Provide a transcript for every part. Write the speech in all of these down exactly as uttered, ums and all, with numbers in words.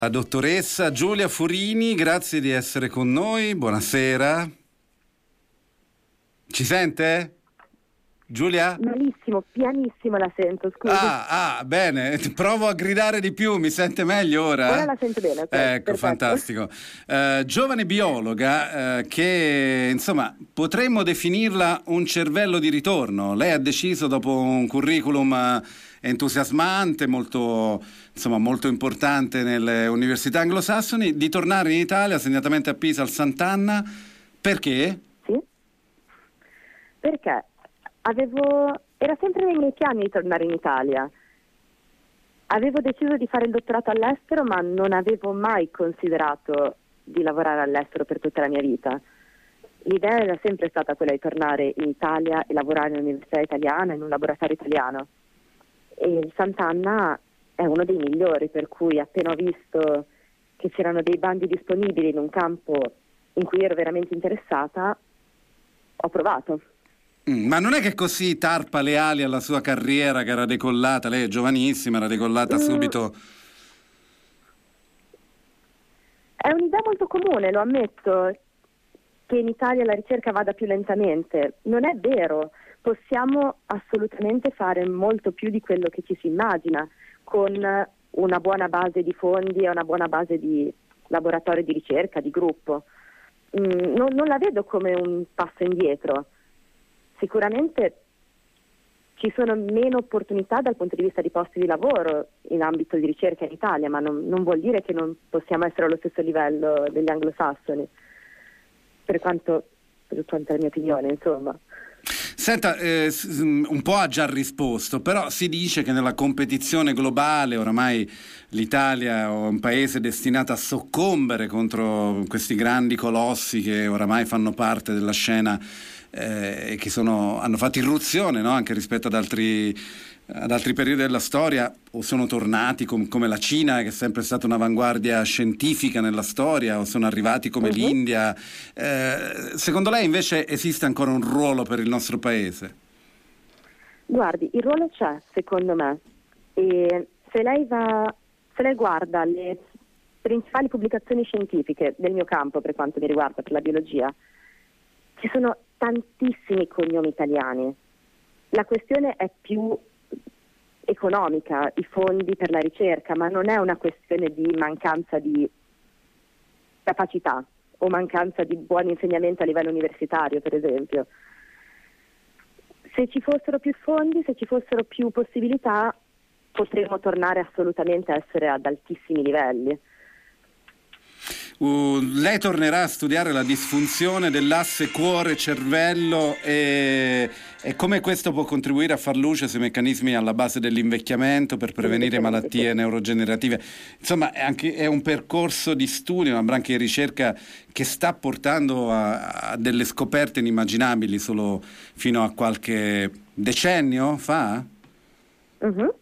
La dottoressa Giulia Furini, grazie di essere con noi, buonasera. Ci sente? Giulia? Malissimo, pianissimo la sento, scusi. Ah, ah, bene, provo a gridare di più, mi sente meglio ora? Ora la sento bene, ok. Ecco, Perfetto. fantastico. Uh, giovane biologa uh, che, insomma, potremmo definirla un cervello di ritorno. Lei ha deciso, dopo un curriculum uh, entusiasmante, molto, insomma, molto importante nelle università anglosassoni, di tornare in Italia, segnatamente a Pisa, al Sant'Anna. Perché? Sì, perché avevo era sempre nei miei piani di tornare in Italia. Avevo deciso di fare il dottorato all'estero, ma non avevo mai considerato di lavorare all'estero per tutta la mia vita. L'idea era sempre stata quella di tornare in Italia e lavorare in un'università italiana, in un laboratorio italiano. E il Sant'Anna è uno dei migliori, per cui appena ho visto che c'erano dei bandi disponibili in un campo in cui ero veramente interessata, ho provato. Mm, ma non è che così tarpa le ali alla sua carriera, che era decollata, lei è giovanissima, era decollata Mm. subito. È un'idea molto comune, lo ammetto, che in Italia la ricerca vada più lentamente. Non è vero, possiamo assolutamente fare molto più di quello che ci si immagina, con una buona base di fondi e una buona base di laboratorio di ricerca, di gruppo. Mm, non, non la vedo come un passo indietro. Sicuramente ci sono meno opportunità dal punto di vista di posti di lavoro in ambito di ricerca in Italia, ma non, non vuol dire che non possiamo essere allo stesso livello degli anglosassoni, per quanto, per quanto è la mia opinione, insomma. Senta, eh, un po' ha già risposto, però si dice che nella competizione globale oramai l'Italia è un paese destinato a soccombere contro questi grandi colossi che oramai fanno parte della scena e eh, che sono, hanno fatto irruzione, no? Anche rispetto ad altri, ad altri periodi della storia, o sono tornati com- come la Cina, che è sempre stata un'avanguardia scientifica nella storia, o sono arrivati come uh-huh. l'India. Eh, secondo lei invece esiste ancora un ruolo per il nostro paese? Guardi, il ruolo c'è, secondo me, e se lei va, se lei guarda le principali pubblicazioni scientifiche del mio campo, per quanto mi riguarda, per la biologia, ci sono tantissimi cognomi italiani. La questione è più economica, i fondi per la ricerca, ma non è una questione di mancanza di capacità o mancanza di buon insegnamento a livello universitario, per esempio. Se ci fossero più fondi, se ci fossero più possibilità, potremmo tornare assolutamente a essere ad altissimi livelli. Uh, lei tornerà a studiare la disfunzione dell'asse cuore-cervello e, e come questo può contribuire a far luce sui meccanismi alla base dell'invecchiamento per prevenire malattie neurogenerative. Insomma, è, anche, è un percorso di studio, una branca di ricerca che sta portando a, a delle scoperte inimmaginabili solo fino a qualche decennio fa. Uh-huh.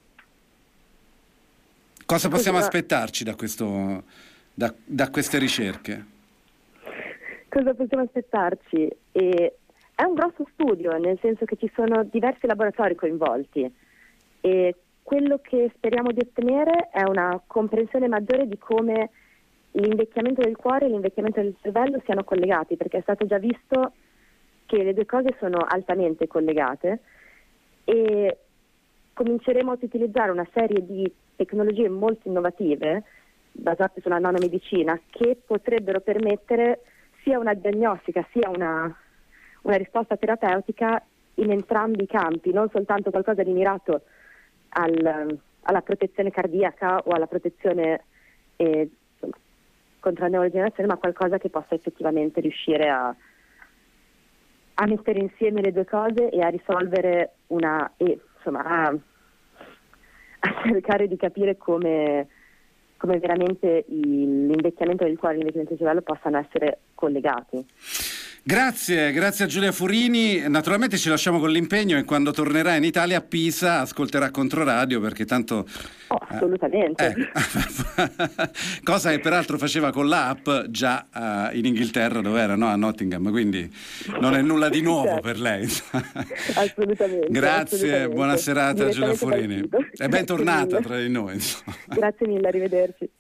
Cosa possiamo aspettarci da questo... Da, da queste ricerche? Cosa possiamo aspettarci? E è un grosso studio, nel senso che ci sono diversi laboratori coinvolti e quello che speriamo di ottenere è una comprensione maggiore di come l'invecchiamento del cuore e l'invecchiamento del cervello siano collegati, perché è stato già visto che le due cose sono altamente collegate e cominceremo ad utilizzare una serie di tecnologie molto innovative basate sulla nanomedicina che potrebbero permettere sia una diagnostica sia una, una risposta terapeutica in entrambi i campi, non soltanto qualcosa di mirato al, alla protezione cardiaca o alla protezione eh, insomma, contro la neurodegenerazione, ma qualcosa che possa effettivamente riuscire a, a mettere insieme le due cose e a risolvere una e insomma a, a cercare di capire come come veramente il, l'invecchiamento del cuore e l'invecchiamento del cervello possano essere collegati. Grazie, grazie a Giulia Furini. Naturalmente ci lasciamo con l'impegno e quando tornerà in Italia a Pisa ascolterà Controradio, perché tanto... Oh, assolutamente. Eh, ecco. Cosa che peraltro faceva con l'app già uh, in Inghilterra, dove era, no? A Nottingham, quindi non è nulla di nuovo certo. per lei. Assolutamente. Grazie, assolutamente. buona serata Giulia Furini. E bentornata tra di noi. Grazie mille, arrivederci.